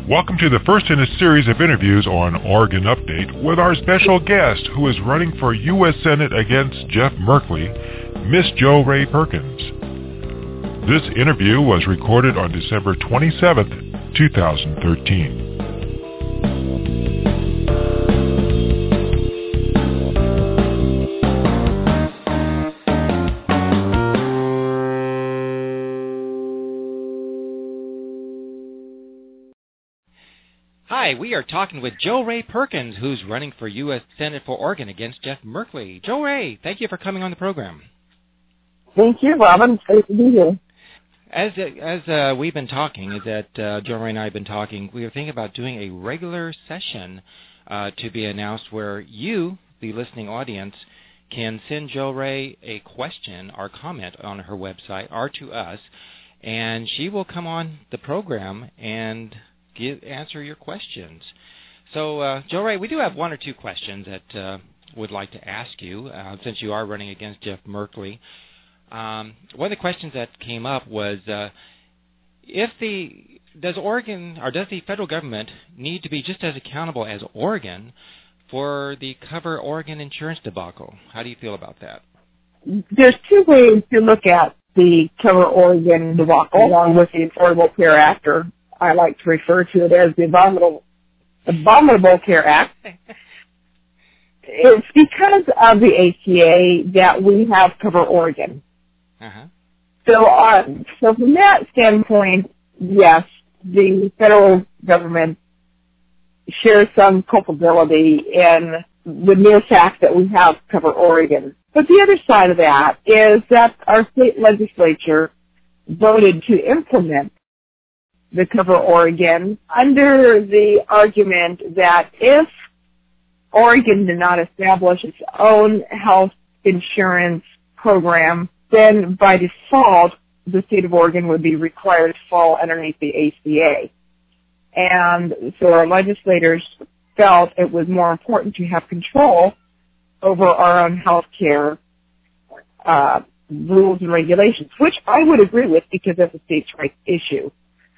Welcome to the first in a series of interviews on Oregon Update with our special guest who is running for U.S. Senate against Jeff Merkley, Miss Jo Rae Perkins. This interview was recorded on December 27th, 2013. Hi, we are talking with Jo Rae Perkins, who's running for U.S. Senate for Oregon against Jeff Merkley. Jo Rae, thank you for coming on the program. Thank you, Robin. It's great to be here. As we've been talking, Jo Rae and I have been talking, we are thinking about doing a regular session to be announced where you, the listening audience, can send Jo Rae a question or comment on her website or to us, and she will come on the program and answer your questions. So, Jo Rae, we do have one or two questions that would like to ask you, since you are running against Jeff Merkley. One of the questions that came up was, does the federal government need to be just as accountable as Oregon for the Cover Oregon insurance debacle? How do you feel about that? There's two ways to look at the Cover Oregon debacle, along with the Affordable Care Act, or I like to refer to it as the Abominable Care Act. It's because of the ACA that we have Cover Oregon. Uh-huh. So from that standpoint, yes, the federal government shares some culpability in the mere fact that we have Cover Oregon. But the other side of that is that our state legislature voted to implement the Cover Oregon under the argument that if Oregon did not establish its own health insurance program, then by default, the state of Oregon would be required to fall underneath the ACA. And so our legislators felt it was more important to have control over our own health care rules and regulations, which I would agree with because that's a states' rights issue.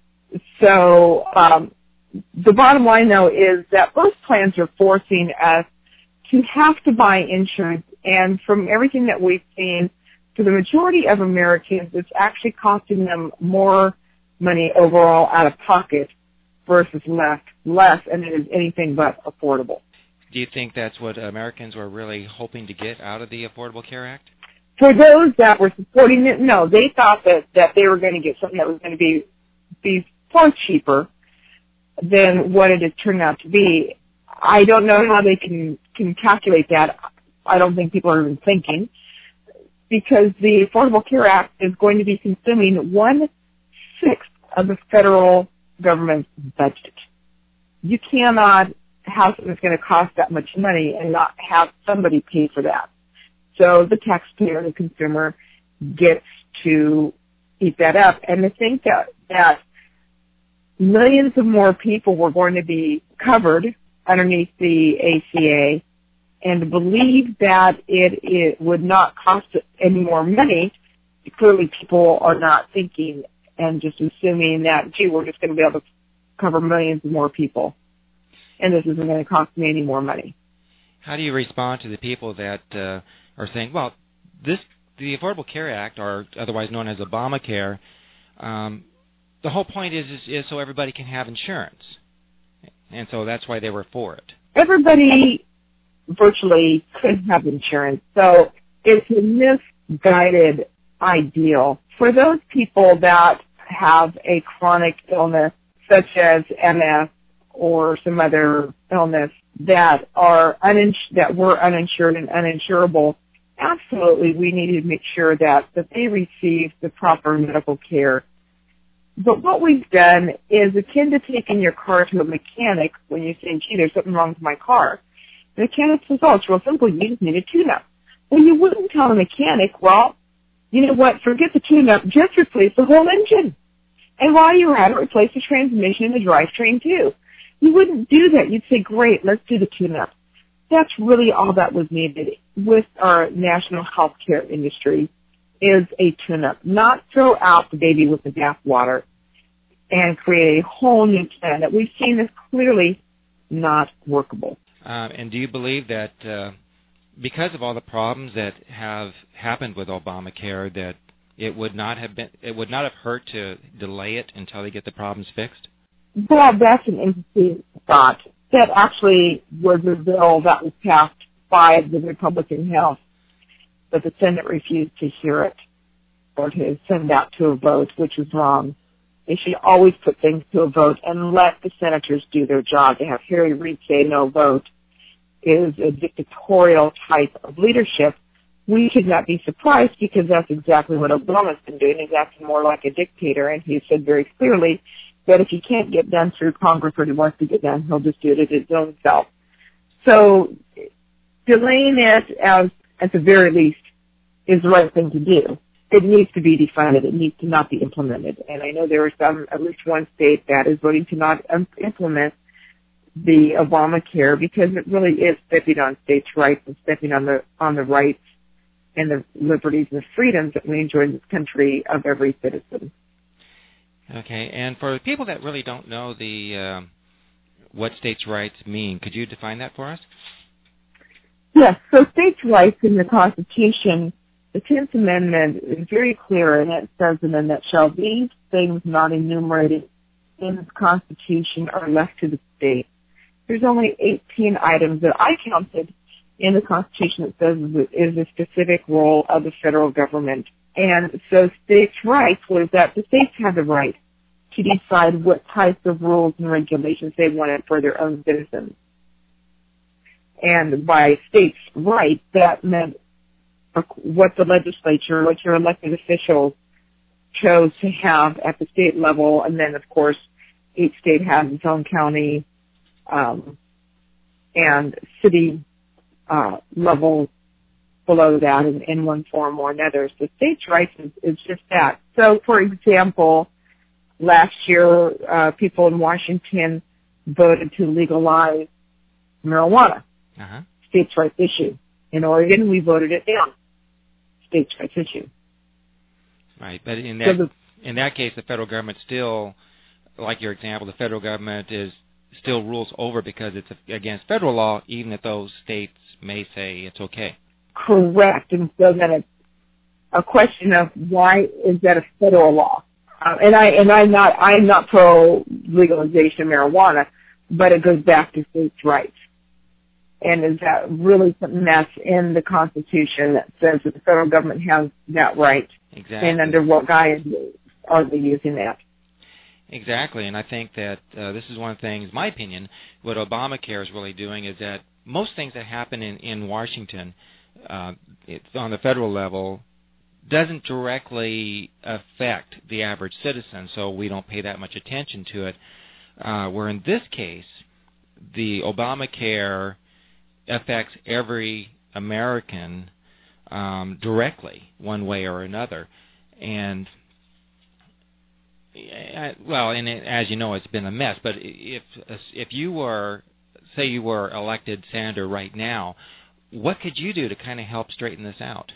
So the bottom line, though, is that both plans are forcing us to have to buy insurance, and from everything that we've seen, for the majority of Americans, it's actually costing them more money overall out of pocket versus less, and it is anything but affordable. Do you think that's what Americans were really hoping to get out of the Affordable Care Act? For those that were supporting it, no, they thought that they were going to get something that was going to be far cheaper than what it has turned out to be. I don't know how they can calculate that. I don't think people are even thinking, because the Affordable Care Act is going to be consuming 1/6 of the federal government's budget. You cannot have something that's going to cost that much money and not have somebody pay for that. So the taxpayer, the consumer, gets to eat that up. And to think that millions of more people were going to be covered underneath the ACA, and to believe that it would not cost any more money, clearly people are not thinking and just assuming that, gee, we're just going to be able to cover millions of more people, and this isn't going to cost me any more money. How do you respond to the people that are saying, well, the Affordable Care Act, or otherwise known as Obamacare, the whole point is so everybody can have insurance, and so that's why they were for it. Everybody virtually could have insurance, so it's a misguided ideal. For those people that have a chronic illness, such as MS or some other illness, that were uninsured and uninsurable, absolutely we need to make sure that they receive the proper medical care. But what we've done is akin to taking your car to a mechanic when you say, gee, there's something wrong with my car. The mechanic says, oh, it's real simple, you just need a tune-up. Well, you wouldn't tell the mechanic, well, you know what, forget the tune-up, just replace the whole engine. And while you're at it, replace the transmission and the drivetrain too. You wouldn't do that. You'd say, great, let's do the tune-up. That's really all that was needed with our national health care industry is a tune-up, not throw out the baby with the bathwater. and create a whole new plan that we've seen is clearly not workable. And do you believe that because of all the problems that have happened with Obamacare, that it would not have hurt to delay it until they get the problems fixed? Well, that's an interesting thought. That actually was a bill that was passed by the Republican House, but the Senate refused to hear it or to send out to a vote, which was wrong. They should always put things to a vote and let the senators do their job. To have Harry Reid say no vote is a dictatorial type of leadership. We should not be surprised because that's exactly what Obama's been doing. He's acting more like a dictator, and he said very clearly that if he can't get done through Congress what he wants to get done, he'll just do it at his own self. So delaying it at the very least is the right thing to do. It needs to be defunded. It needs to not be implemented. And I know there are at least one state that is voting to not implement the Obamacare because it really is stepping on states' rights and stepping on the rights and the liberties and the freedoms that we enjoy in this country of every citizen. Okay, and for people that really don't know what states' rights mean, could you define that for us? Yes, so states' rights in the Constitution, the 10th Amendment is very clear, and it says in a nutshell, these things not enumerated in the Constitution are left to the state. There's only 18 items that I counted in the Constitution that says is a specific role of the federal government. And so states' rights was that the states have the right to decide what types of rules and regulations they wanted for their own citizens. And by states' rights, that meant what the legislature, what your elected officials chose to have at the state level, and then, of course, each state has its own county and city level below that in one form or another. So states' rights is just that. So, for example, last year, people in Washington voted to legalize marijuana. Uh-huh. States' rights issue. In Oregon, we voted it down. States' rights issue. Right, but in that case, the federal government still, like your example, the federal government still rules over because it's against federal law, even if those states may say it's okay. Correct, and so then it's a question of why is that a federal law? I'm not pro legalization of marijuana, but it goes back to states' rights. And is that really something that's in the Constitution that says that the federal government has that right? Exactly. And under what guise are they using that? Exactly, and I think that this is one of the things, my opinion, what Obamacare is really doing is that most things that happen in Washington, it's on the federal level, doesn't directly affect the average citizen, so we don't pay that much attention to it. Where in this case, the Obamacare affects every American directly, one way or another. And as you know, it's been a mess. But if you were, say, you were elected senator right now, what could you do to kind of help straighten this out?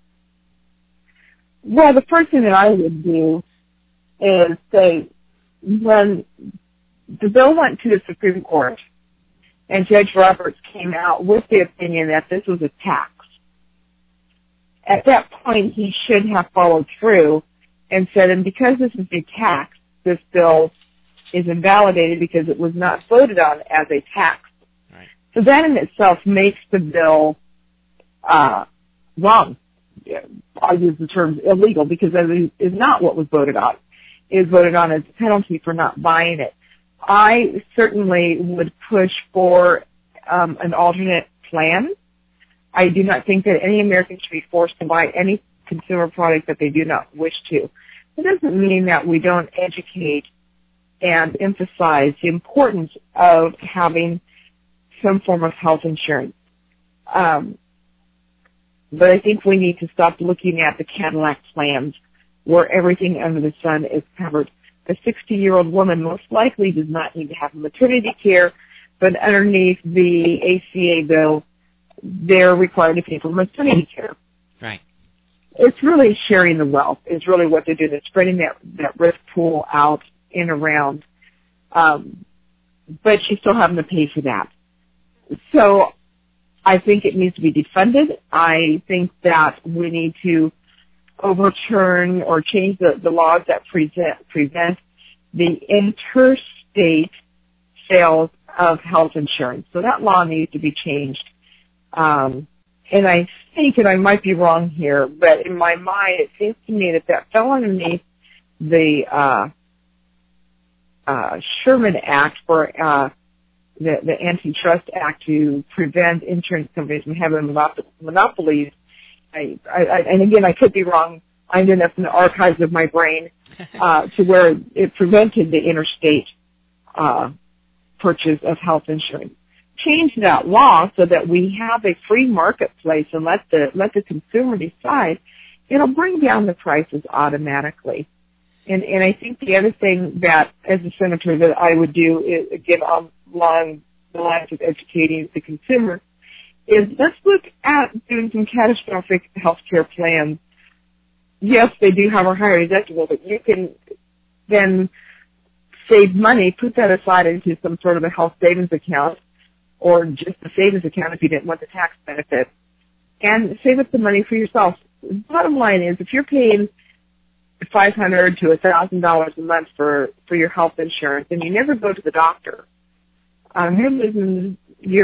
Well, the first thing that I would do is say, when the bill went to the Supreme Court and Judge Roberts came out with the opinion that this was a tax, at that point he should have followed through and said, and because this is a tax, this bill is invalidated because it was not voted on as a tax. Right. So that in itself makes the bill wrong. I'll use the term illegal because that is not what was voted on. It was voted on as a penalty for not buying it. I certainly would push for an alternate plan. I do not think that any American should be forced to buy any consumer product that they do not wish to. It doesn't mean that we don't educate and emphasize the importance of having some form of health insurance. But I think we need to stop looking at the Cadillac plans where everything under the sun is covered. The 60-year-old woman most likely does not need to have maternity care, but underneath the ACA bill, they're required to pay for maternity care. Right. It's really sharing the wealth is really what they're doing. They're spreading that risk pool out, in a round. But she's still having to pay for that. So I think it needs to be defunded. I think that we need to overturn or change the laws that prevent the interstate sales of health insurance. So that law needs to be changed. And I think, and I might be wrong here, but in my mind it seems to me that fell underneath the Sherman Act for the Antitrust Act to prevent insurance companies from having monopolies. And again, I could be wrong. I'm enough in the archives of my brain to where it prevented the interstate purchase of health insurance. Change that law so that we have a free marketplace and let the consumer decide. It'll bring down the prices automatically. And I think the other thing that, as a senator, that I would do is, again, along the lines of educating the consumer, is let's look at doing some catastrophic health care plans. Yes, they do have a higher deductible, but you can then save money, put that aside into some sort of a health savings account or just a savings account if you didn't want the tax benefit, and save up the money for yourself. The bottom line is if you're paying $500 to $1,000 a month for your health insurance and you never go to the doctor, you're losing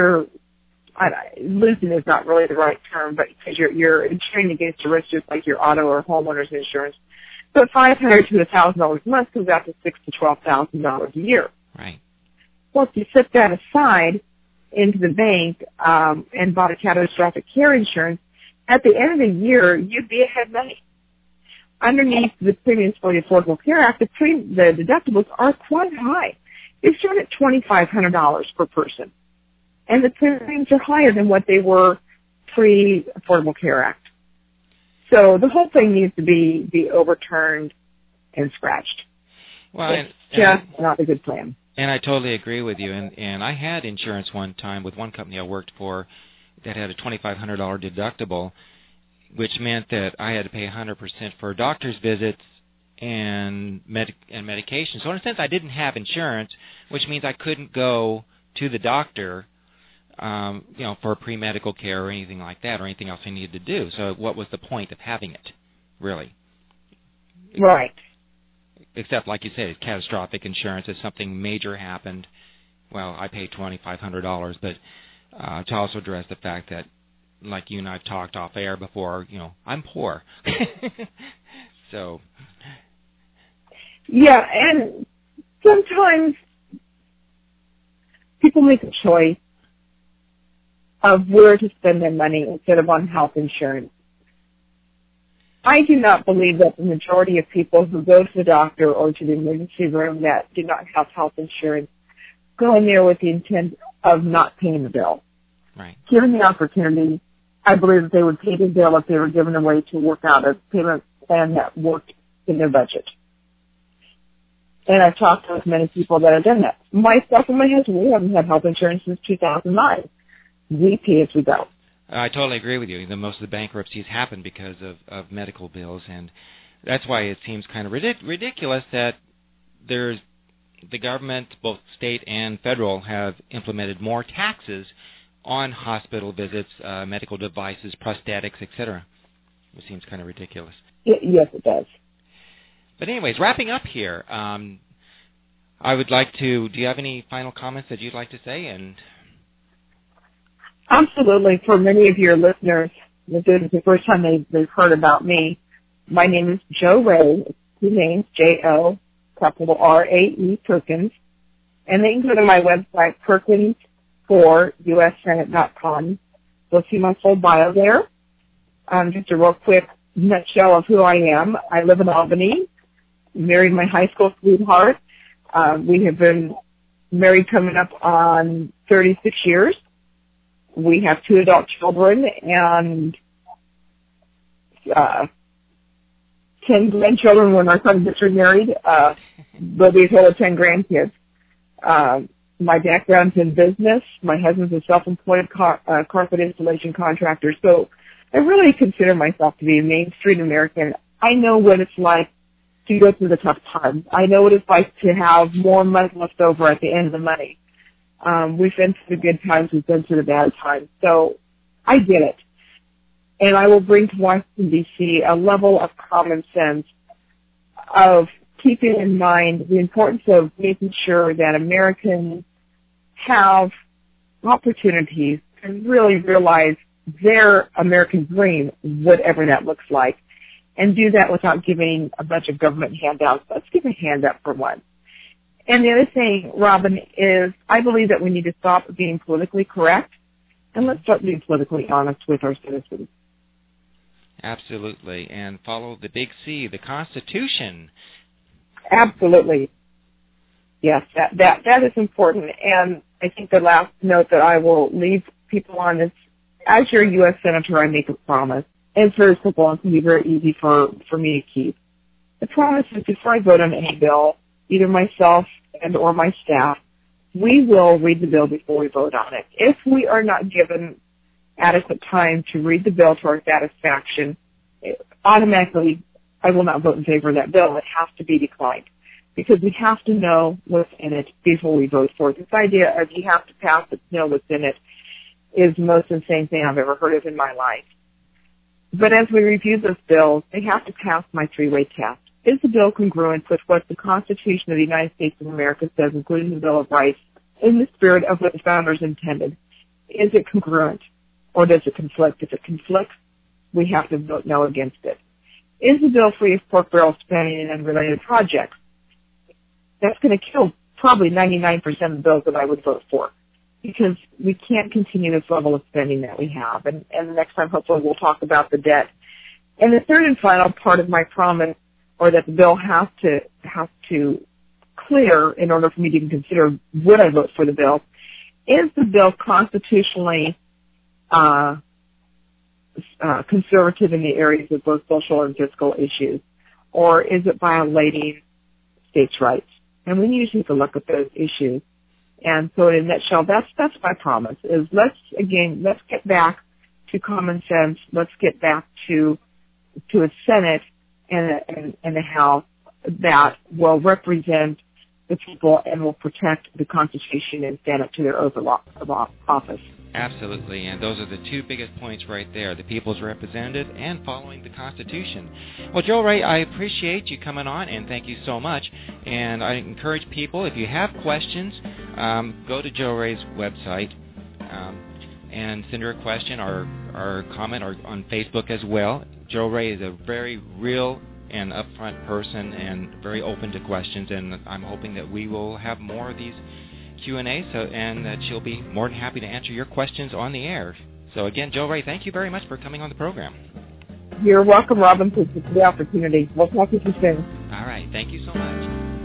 losing is not really the right term, but because you're insuring against a risk just like your auto or homeowner's insurance. But $500 to $1,000 a month comes out to $6,000 to $12,000 a year. Right. Well, if you set that aside into the bank and bought a catastrophic care insurance, at the end of the year, you'd be ahead money. Underneath the premiums for the Affordable Care Act, the deductibles are quite high. They start at $2,500 per person. And the premiums are higher than what they were pre-Affordable Care Act. So the whole thing needs to be overturned and scratched. Well, it's just not a good plan. And I totally agree with you. And I had insurance one time with one company I worked for that had a $2,500 deductible, which meant that I had to pay 100% for doctor's visits and medication. So in a sense, I didn't have insurance, which means I couldn't go to the doctor, for pre-medical care or anything like that, or anything else I needed to do. So what was the point of having it, really? Right. Except, like you said, catastrophic insurance. If something major happened, well, I paid $2,500. But to also address the fact that, like you and I have talked off air before, I'm poor. So. Yeah, and sometimes people make a choice of where to spend their money instead of on health insurance. I do not believe that the majority of people who go to the doctor or to the emergency room that do not have health insurance go in there with the intent of not paying the bill. Right. Given the opportunity, I believe that they would pay the bill if they were given a way to work out a payment plan that worked in their budget. And I've talked to many people that have done that. Myself and my husband, we haven't had health insurance since 2009. We pay as we go. I totally agree with you. Most of the bankruptcies happen because of medical bills, and that's why it seems kind of ridiculous that the government, both state and federal, have implemented more taxes on hospital visits, medical devices, prosthetics, etc. It seems kind of ridiculous. Yes, it does. But anyways, wrapping up here, I would like to, do you have any final comments that you'd like to say? And absolutely. For many of your listeners, this is the first time they've heard about me. My name is Jo Rae. It's two names, J-O, capital R-A-E, Perkins. And they can go to my website, Perkins4USSenate.com. You'll see my full bio there. Just a real quick nutshell of who I am. I live in Albany, married my high school sweetheart. We have been married coming up on 36 years. We have 2 adult children and 10 grandchildren when our son gets remarried. There'll be a total of 10 grandkids. My background's in business. My husband's a self-employed carpet installation contractor. So I really consider myself to be a Main Street American. I know what it's like to go through the tough times. I know what it's like to have more money left over at the end of the money. We've been through the good times. We've been through the bad times. So I get it. And I will bring to Washington, D.C. a level of common sense of keeping in mind the importance of making sure that Americans have opportunities to really realize their American dream, whatever that looks like, and do that without giving a bunch of government handouts. Let's give a handout for once. And the other thing, Robin, is I believe that we need to stop being politically correct, and let's start being politically honest with our citizens. Absolutely, and follow the big C, the Constitution. Absolutely. Yes, that is important. And I think the last note that I will leave people on is, as your U.S. Senator, I make a promise. And it's very simple and can be very easy for me to keep. The promise is before I vote on any bill, either myself and or my staff, we will read the bill before we vote on it. If we are not given adequate time to read the bill to our satisfaction, automatically I will not vote in favor of that bill. It has to be declined because we have to know what's in it before we vote for it. This idea of you have to pass it to know what's in it is the most insane thing I've ever heard of in my life. But as we review those bills, they have to pass my three-way test. Is the bill congruent with what the Constitution of the United States of America says, including the Bill of Rights, in the spirit of what the founders intended? Is it congruent, or does it conflict? If it conflicts, we have to vote no against it. Is the bill free of pork barrel spending and unrelated projects? That's going to kill probably 99% of the bills that I would vote for, because we can't continue this level of spending that we have. And the next time, hopefully, we'll talk about the debt. And the third and final part of my promise, or that the bill has to clear in order for me to even consider would I vote for the bill, is the bill constitutionally conservative in the areas of both social and fiscal issues, or is it violating states' rights? And we need to take a look at those issues. And so in a nutshell, that's my promise, is let's get back to common sense. Let's get back to a Senate and a House that will represent the people and will protect the Constitution and stand up to their oath of office. Absolutely, and those are the two biggest points right there, the people's representative and following the Constitution. Well, Jo Rae, I appreciate you coming on, and thank you so much. And I encourage people, if you have questions, go to Jo Rae's website and send her a question or comment or on Facebook as well. Jo Rae is a very real and upfront person and very open to questions, and I'm hoping that we will have more of these Q&A, and that she'll be more than happy to answer your questions on the air. So again, Jo Rae, thank you very much for coming on the program. You're welcome, Robin, for the opportunity. We'll talk to you soon. All right. Thank you so much.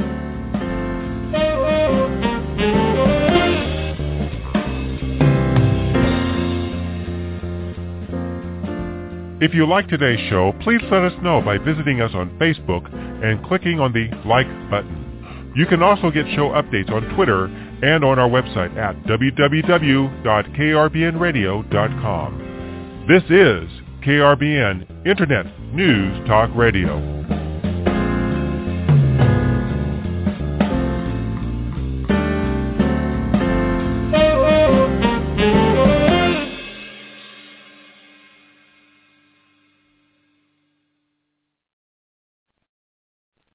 If you like today's show, please let us know by visiting us on Facebook and clicking on the like button. You can also get show updates on Twitter and on our website at www.krbnradio.com. This is KRBN Internet News Talk Radio.